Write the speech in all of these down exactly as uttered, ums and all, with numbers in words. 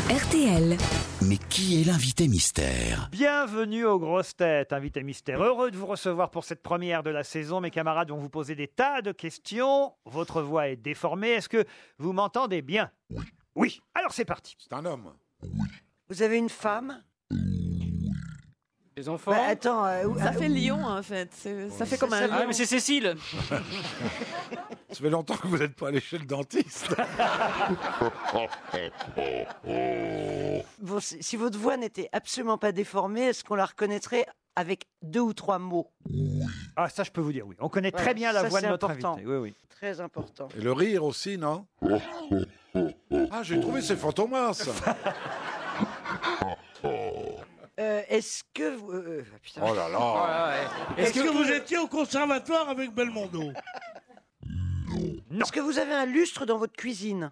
R T L. Mais qui est l'invité mystère? Bienvenue aux grosses têtes, invité mystère. Heureux de vous recevoir pour cette première de la saison. Mes camarades vont vous poser des tas de questions. Votre voix est déformée. Est-ce que vous m'entendez bien? Oui. Oui. Alors c'est parti. C'est un homme. Vous avez une femme? Les enfants. Bah, attends, euh, où- Ça euh, fait lion en fait, c'est- ça fait comme un Ah, lion. mais c'est Cécile. Ça fait longtemps que vous n'êtes pas allé chez le dentiste. vos- si votre voix n'était absolument pas déformée, est-ce qu'on la reconnaîtrait avec deux ou trois mots? Ah, ça je peux vous dire, oui. On connaît Ouais, très bien la ça, voix de c'est notre important. invité. Oui, oui. Très important. Et le rire aussi, non? Ah, j'ai trouvé, c'est Fantomas. Euh, est-ce que vous... euh, ah, putain. Oh là là. Est-ce que, vous étiez au conservatoire avec Belmondo? Est-ce que vous avez un lustre dans votre cuisine?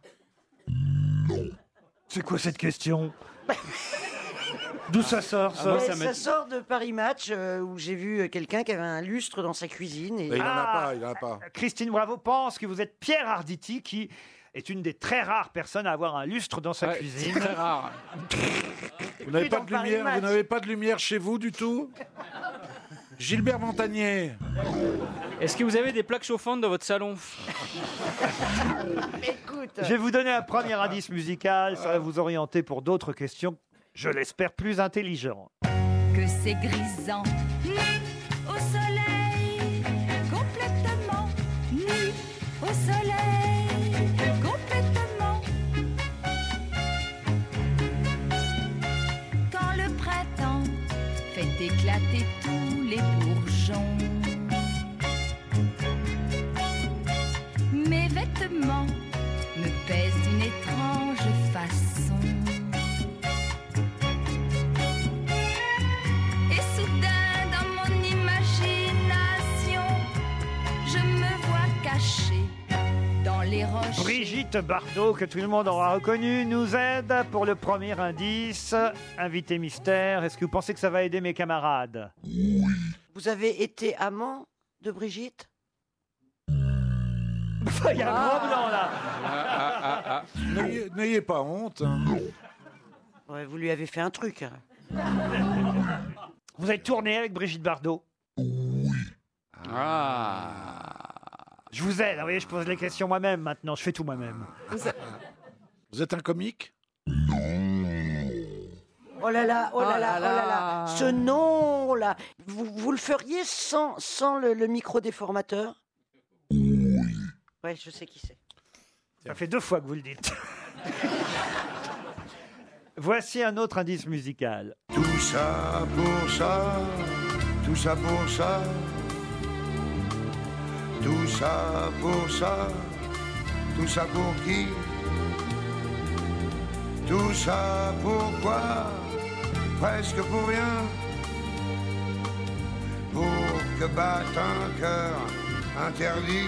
C'est quoi cette question? D'où ça sort, ça? Ouais, ça ça, me- sort de Paris Match, euh, où j'ai vu quelqu'un qui avait un lustre dans sa cuisine. Et... Mais il n'en a Ah. pas, il n'en a pas. Christine Bravo pense que vous êtes Pierre Arditi, qui est une des très rares personnes à avoir un lustre dans sa Ouais, cuisine. c'est très rare. Vous n'avez Puis pas dans de Paris lumière, Match. vous n'avez pas de lumière chez vous du tout? Gilbert Montagnier. Est-ce que vous avez des plaques chauffantes dans votre salon? Écoute, Je vais vous donner un premier indice musical. Ça va vous orienter pour d'autres questions, je l'espère, plus intelligentes. Que c'est grisant. Nu au soleil. Complètement nu au soleil. Complètement. Quand le printemps fait éclater tous les bourgeons. Mes vêtements me pèsent d'une étrange façon. Et soudain, dans mon imagination, je me vois cachée dans les roches. Brigitte Bardot, que tout le monde aura reconnu, nous aide pour le premier indice. Invité mystère, est-ce que vous pensez que ça va aider mes camarades? vous avez été amant de Brigitte? Il y a un gros blanc là. N'ayez n'ayez pas honte. hein. Ouais, vous lui avez fait un truc. hein. Vous avez tourné avec Brigitte Bardot? Ah. Je vous aide, vous voyez, je pose les questions moi-même maintenant, je fais tout moi-même. Vous êtes un comique? Oh là là, oh là Oh là, là oh là là. là. Ce nom là, vous, vous le feriez sans, sans le, le micro déformateur? Ouais, je sais qui c'est. Ça fait deux fois que vous le dites. Voici un autre indice musical. Tout ça pour ça, tout ça pour ça, tout ça pour ça, tout ça pour qui? Tout ça pourquoi? Presque pour rien. Pour que batte un cœur interdit,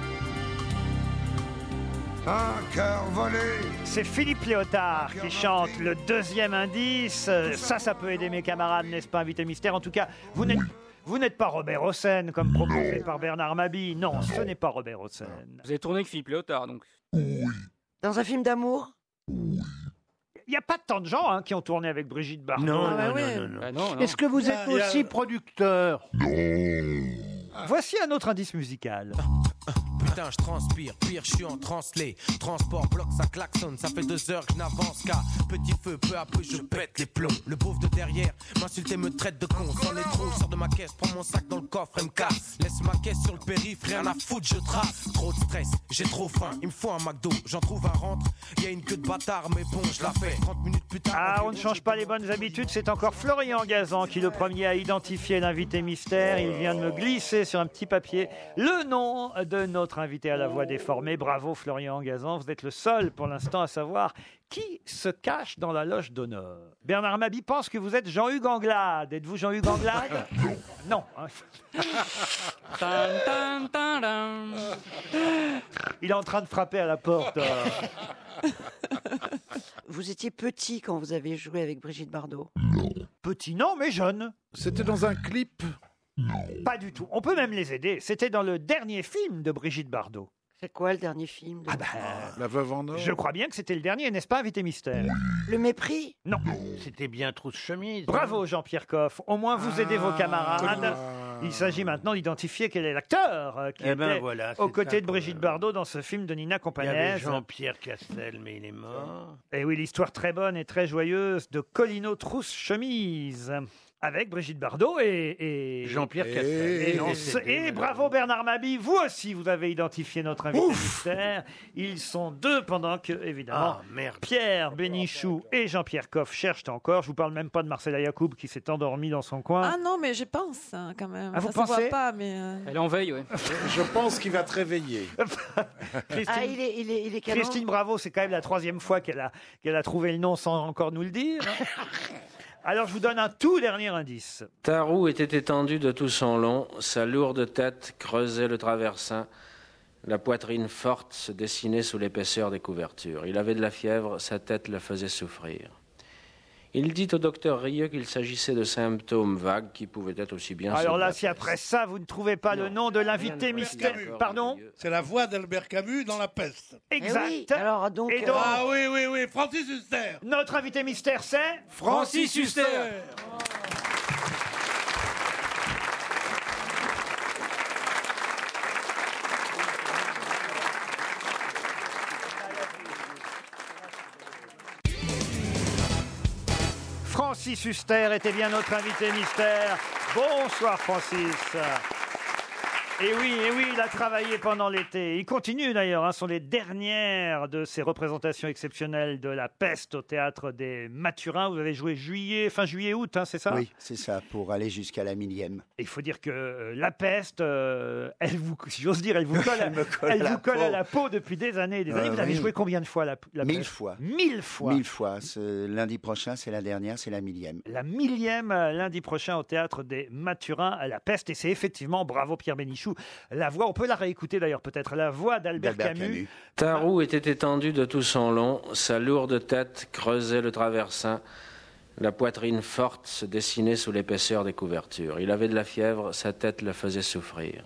un cœur volé. C'est Philippe Léotard qui chante le deuxième indice. Ça, ça peut aider mes camarades, n'est-ce pas, invité mystère? En tout cas, vous n'êtes, vous n'êtes pas Robert Hossein, comme proposé par Bernard Mabille. Non, ce n'est pas Robert Hossein. Vous avez tourné avec Philippe Léotard, donc. Dans un film d'amour? Il n'y a pas tant de gens hein, qui ont tourné avec Brigitte Bardot. Ah bah ouais. Bah non, non. Est-ce que vous êtes aussi producteur? Voici un autre indice musical. Putain, je transpire, pire, je suis en translé. Transport, bloc, ça klaxonne. Ça fait deux heures que je n'avance qu'à petit feu. Peu à peu, je pète les plombs. Le pauvre de derrière m'insulte et me traite de con. Sans les trous, sors de ma caisse, prends mon sac dans le coffre et me casse. Laisse ma caisse sur le périph', rien à foutre, je trace. Trop de stress, j'ai trop faim. Il me faut un McDo, j'en trouve un rentre. Il y a une queue de bâtard, mais bon, je la fais. trente minutes plus tard. Ah, on ne change pas les bonnes habitudes. C'est encore Florian Gazan qui, le premier, a identifié l'invité mystère. Il vient de me glisser sur un petit papier le nom de notre invité à la voix déformée. Bravo Florian Gazan, vous êtes le seul pour l'instant à savoir qui se cache dans la loge d'honneur. Bernard Mabille pense que vous êtes Jean-Hugues Anglade. Êtes-vous Jean-Hugues Anglade? Non. hein. Tan, tan, tan, tan. Il est en train de frapper à la porte. euh. Vous étiez petit quand vous avez joué avec Brigitte Bardot? Petit non, mais jeune. C'était dans un clip? Pas du tout. On peut même les aider. C'était dans le dernier film de Brigitte Bardot. C'est quoi le dernier film de... Ah bah, La veuve en or. je crois bien que c'était le dernier, n'est-ce pas, invité mystère? Le mépris? Non. C'était bien Trousse Chemise. Bravo Jean-Pierre Coff. Au moins vous aidez vos camarades. Il s'agit maintenant d'identifier quel est l'acteur euh, qui Eh ben était voilà, aux c'est côtés ça, de Brigitte Bardot dans ce film de Nina Il y avait Compagnaise. Jean-Pierre Castel, mais il est mort. Et oui, l'histoire très bonne et très joyeuse de Colino Trousse Chemise. Avec Brigitte Bardot et... et... Jean-Pierre Et- Castel. Et, Il est non, décédé, et bravo Bernard Mabie, vous aussi vous avez identifié notre invité mystère. Ils sont deux pendant que, évidemment, Ah, merde. Pierre Bénichou et Jean-Pierre Coff cherchent encore. Je vous parle même pas de Marcella Yacoub qui s'est endormie dans son coin. Ah non, mais je pense hein, quand même. Ah, vous ça se voit pensez pas, mais. euh, Elle est en veille, ouais. Je pense qu'il va te réveiller. Christine, Ah, il est, il est, il est canon. Christine Bravo, c'est quand même la troisième fois qu'elle a, qu'elle a trouvé le nom sans encore nous le dire. Alors je vous donne un tout dernier indice. Ta roue était étendue de tout son long, sa lourde tête creusait le traversin, la poitrine forte se dessinait sous l'épaisseur des couvertures. Il avait de la fièvre, sa tête le faisait souffrir. Il dit au docteur Rieux qu'il s'agissait de symptômes vagues qui pouvaient être aussi bien... Alors ceux de là, la si après ça, vous ne trouvez pas le nom de l'invité mystère... Pardon? C'est la voix d'Albert Camus dans La Peste. Exact. Eh oui, alors donc... Et euh, donc, Ah oui, oui, oui, Francis Huster. notre invité mystère, c'est... Francis Huster. Francis Huster était bien notre invité mystère. Bonsoir Francis. Et oui, et oui, il a travaillé pendant l'été. Il continue d'ailleurs, hein, ce sont les dernières de ces représentations exceptionnelles de La Peste au théâtre des Mathurins. Vous avez joué juillet, fin juillet-août, hein, c'est ça? Oui, c'est ça, pour aller jusqu'à la millième. Il faut dire que euh, La Peste, euh, elle vous, si j'ose dire, elle vous colle, à, Elle me colle elle à la vous colle peau. à la peau depuis des années et des Euh, années. Vous avez oui. joué combien de fois La, la Mille Peste? fois. Mille fois. Mille fois. Ce lundi prochain, c'est la dernière, c'est la millième. La millième euh, lundi prochain au théâtre des Mathurins à La Peste. Et c'est effectivement, bravo Pierre Bénichou, la voix, on peut la réécouter d'ailleurs peut-être, la voix d'Albert d'Albert Camus. Camus. Ta roue était étendue de tout son long, sa lourde tête creusait le traversin, la poitrine forte se dessinait sous l'épaisseur des couvertures. Il avait de la fièvre, sa tête le faisait souffrir.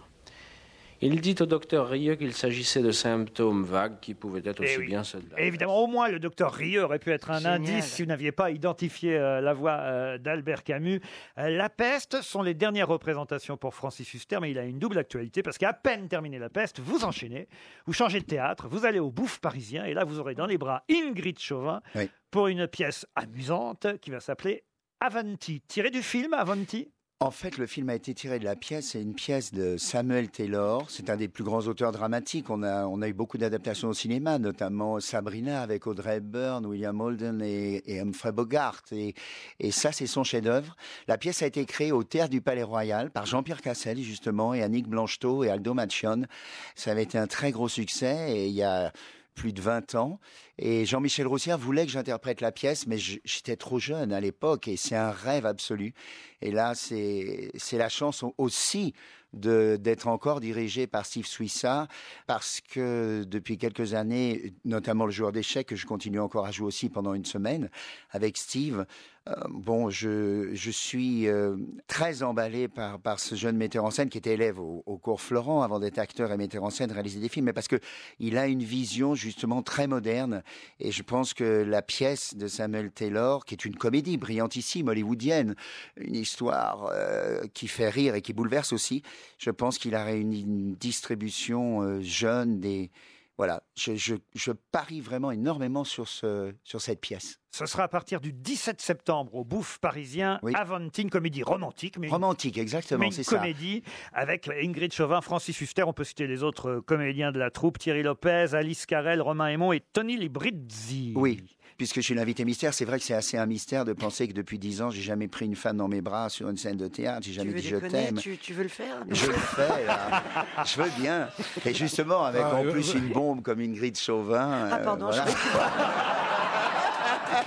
Il dit au docteur Rieux qu'il s'agissait de symptômes vagues qui pouvaient être Eh aussi oui. bien ceux de la... Et évidemment, au moins, le docteur Rieux aurait pu être un Génial. indice si vous n'aviez pas identifié euh, la voix euh, d'Albert Camus. Euh, La Peste sont les dernières représentations pour Francis Huster, mais il a une double actualité parce qu'à peine terminé La Peste, vous enchaînez, vous changez de théâtre, vous allez au Bouffe parisien et là, vous aurez dans les bras Ingrid Chauvin Oui. pour une pièce amusante qui va s'appeler Avanti. Tiré du film Avanti? En fait, le film a été tiré de la pièce. C'est une pièce de Samuel Taylor. C'est un des plus grands auteurs dramatiques. On a, on a eu beaucoup d'adaptations au cinéma, notamment Sabrina avec Audrey Hepburn, William Holden et, et Humphrey Bogart. Et, et ça, c'est son chef-d'œuvre. La pièce a été créée au Théâtre du Palais Royal par Jean-Pierre Cassel, justement, et Annick Blanchetot et Aldo Macchione. Ça avait été un très gros succès. Et il y a plus de vingt ans. Et Jean-Michel Roussière voulait que j'interprète la pièce, mais je- j'étais trop jeune à l'époque et c'est un rêve absolu. Et là, c'est c'est la chance au- aussi de d'être encore dirigé par Steve Suissa, parce que depuis quelques années, notamment le joueur d'échecs, que je continue encore à jouer aussi pendant une semaine avec Steve, euh, bon, je, je suis euh, très emballé par, par ce jeune metteur en scène qui était élève au, au cours Florent avant d'être acteur et metteur en scène, réaliser des films, mais parce que il a une vision justement très moderne. Et je pense que la pièce de Samuel Taylor, qui est une comédie brillantissime, hollywoodienne, une histoire euh, qui fait rire et qui bouleverse aussi, je pense qu'il a réuni une distribution euh, jeune, des... Voilà, je, je, je parie vraiment énormément sur, ce, sur cette pièce. Ce sera à partir du dix-sept septembre au Bouffe parisien. Avanti, une comédie romantique. Mais une- Romantique, exactement, mais une c'est ça. comédie avec Ingrid Chauvin, Francis Huster. On peut citer les autres euh, comédiens de la troupe, Thierry Lopez, Alice Carrel, Romain Aymon et Tony Librizzi. Oui, puisque je suis l'invité mystère, c'est vrai que c'est assez un mystère de penser que depuis dix ans, j'ai jamais pris une femme dans mes bras sur une scène de théâtre, j'ai Tu jamais veux dit je déconner, t'aime. tu, tu veux le faire? Je le fais, là. Je veux bien. Et justement, avec Ah, en euh, plus euh, une bombe comme Ingrid Chauvin. Ah euh, pardon, voilà. je croyais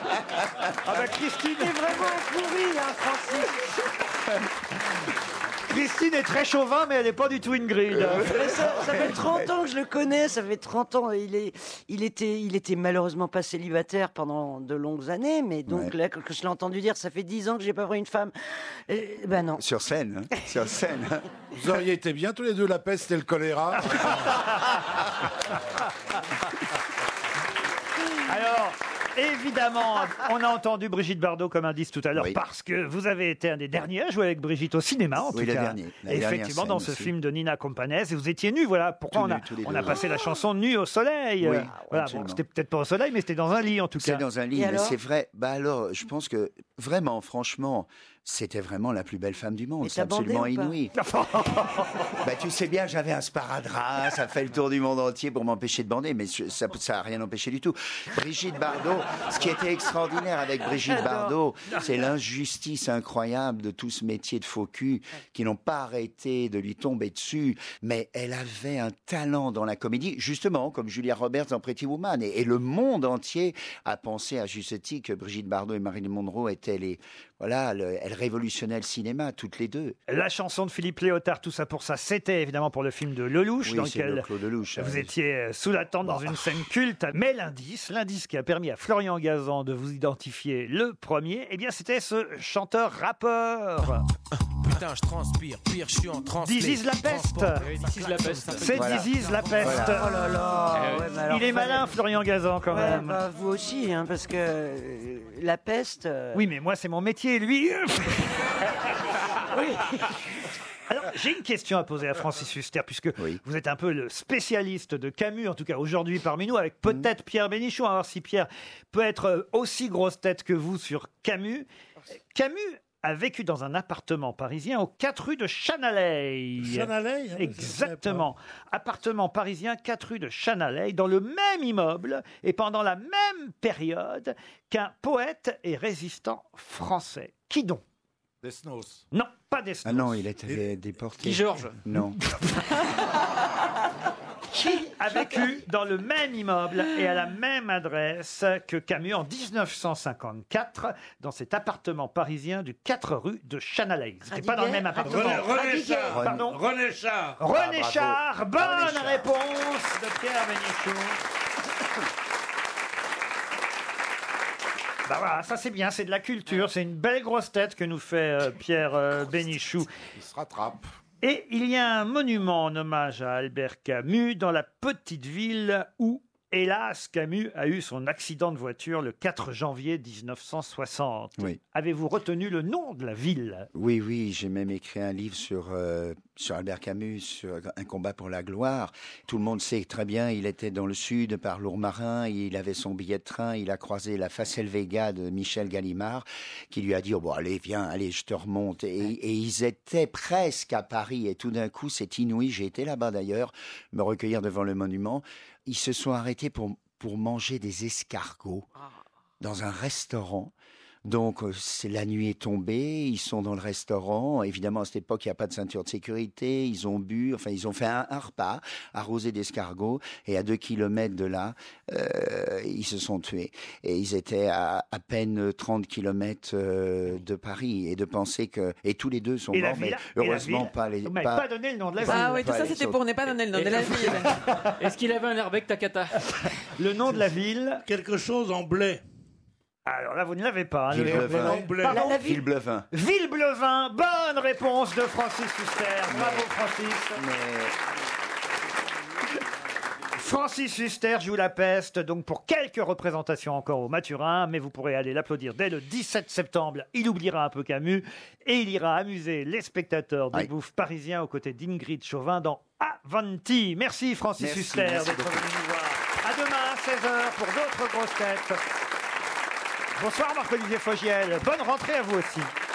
Ah bah Christine est vraiment pourri, hein, Francis. Christine est très chauvin, mais elle n'est pas du tout Ingrid. Mais ça, ça fait trente ans que je le connais, ça fait trente ans. Il, est, il, était, il était malheureusement pas célibataire pendant de longues années, mais donc Ouais. là, que je l'ai entendu dire, ça fait dix ans que j'ai pas vu une femme. Euh, ben non. Sur scène, hein, sur scène. Vous auriez été bien tous les deux, la peste et le choléra. Alors, évidemment, on a entendu Brigitte Bardot comme indice tout à l'heure Oui. parce que vous avez été un des derniers à jouer avec Brigitte au cinéma, en Oui, tout le cas. dernier, la Et dernière effectivement, scène dans ce aussi. film de Nina Companès, et vous étiez nus, voilà pourquoi Tout on a, nus, tous les on deux. a passé la chanson Nue au soleil. Oui, Euh, voilà, absolument. bon, c'était peut-être pas au soleil, mais c'était dans un lit en tout cas. C'est dans un lit, Et mais alors c'est vrai. Bah alors, je pense que vraiment, franchement, c'était vraiment la plus belle femme du monde. Et C'est t'as bandé absolument ou pas inouï. bah tu sais bien, j'avais un sparadrap, ça fait le tour du monde entier pour m'empêcher de bander, mais je- ça ça a rien empêché du tout. Brigitte Bardot, ce qui était extraordinaire avec Brigitte Bardot, c'est l'injustice incroyable de tout ce métier de faux cul qui n'ont pas arrêté de lui tomber dessus, mais elle avait un talent dans la comédie, justement, comme Julia Roberts dans Pretty Woman, et, et le monde entier a pensé à juste titre que Brigitte Bardot et Marilyn Monroe étaient les, voilà, le- elles révolutionnaient le cinéma, toutes les deux. La chanson de Philippe Léotard, tout ça pour ça, c'était évidemment pour le film de Lelouch, Oui, dans c'est lequel le Claude Lelouch, vous hein. étiez euh, sous la tente dans une scène culte. Mais l'indice, l'indice qui a permis à Florian Gazan de vous identifier le premier, eh bien c'était ce chanteur-rappeur. Putain, je transpire, pire, je suis en translate. This is la peste. Transport, This is la peste. C'est Voilà. This is la peste. Oh là là. Eh oui. ouais, mais alors, Il est fallait- malin, Florian Gazan, quand Ouais, même. bah, vous aussi, hein, parce que euh, la peste. euh, Oui, mais moi, c'est mon métier, lui. Alors, j'ai une question à poser à Francis Huster, puisque Oui. vous êtes un peu le spécialiste de Camus, en tout cas aujourd'hui parmi nous, avec peut-être Pierre Bénichou. On va voir si Pierre peut être aussi grosse tête que vous sur Camus. Camus a vécu dans un appartement parisien aux quatre rues de Chanalay. Chanalay, hein, Exactement. Appartement parisien, quatre rues de Chanalay, dans le même immeuble et pendant la même période qu'un poète et résistant français. Qui donc? Desnos. Non, pas Desnos. Ah non, il a été déporté. Qui, Georges? Non. Qui a vécu dans le même immeuble et à la même adresse que Camus en dix-neuf cent cinquante-quatre dans cet appartement parisien du quatre rue de Chanalay. C'était pas dans le même appartement. René, René Char. Pardon. René Char. René bravo. Char, bonne René Char. réponse de Pierre Bénichou. Bah voilà, ça c'est bien, c'est de la culture, c'est une belle grosse tête que nous fait euh, Pierre euh, Bénichou. Il se rattrape. Et il y a un monument en hommage à Albert Camus dans la petite ville où, hélas, Camus a eu son accident de voiture le quatre janvier mille neuf cent soixante. Oui. Avez-vous retenu le nom de la ville? Oui, oui, j'ai même écrit un livre sur, euh, sur Albert Camus, sur un combat pour la gloire. Tout le monde sait très bien, il était dans le sud par Lourmarin, il avait son billet de train, il a croisé la Facel Vega de Michel Gallimard, qui lui a dit, oh, bon, allez, viens, allez, je te remonte. Et, et ils étaient presque à Paris, et tout d'un coup, c'est inouï, j'ai été là-bas d'ailleurs, me recueillir devant le monument. Ils se sont arrêtés pour, pour manger des escargots dans un restaurant. Donc, euh, c'est la nuit est tombée, ils sont dans le restaurant. Évidemment, à cette époque, il n'y a pas de ceinture de sécurité. Ils ont bu, enfin, ils ont fait un, un repas arrosé d'escargots. Et à deux kilomètres de là, euh, ils se sont tués. Et ils étaient à à peine trente kilomètres euh, de Paris. Et de penser que... Et tous les deux sont Et la morts, mais ville- et la heureusement ville- pas les... Vous m'avez pas donné le nom de la ville. Ah oui, tout pas ça les c'était autres. pour ne pas donner le nom de la ville. Est-ce qu'il avait un airbag Takata? Le nom de la ville? Quelque chose en blé. Alors là, vous ne l'avez pas. hein, le- Villeblevin. En blé. Pardon? La, la ville. Villeblevin. Villeblevin, bonne réponse de Francis Huster. Bravo Francis. Mais... Francis Huster joue la peste, donc pour quelques représentations encore au Maturin, mais vous pourrez aller l'applaudir dès le dix-sept septembre. Il oubliera un peu Camus et il ira amuser les spectateurs de Aïe. bouffe parisiens aux côtés d'Ingrid Chauvin dans Avanti. Merci Francis Merci, Huster merci d'être beaucoup. venu nous voir. À demain, seize heures, pour d'autres grosses têtes. Bonsoir Marc-Olivier Fogiel. Bonne rentrée à vous aussi.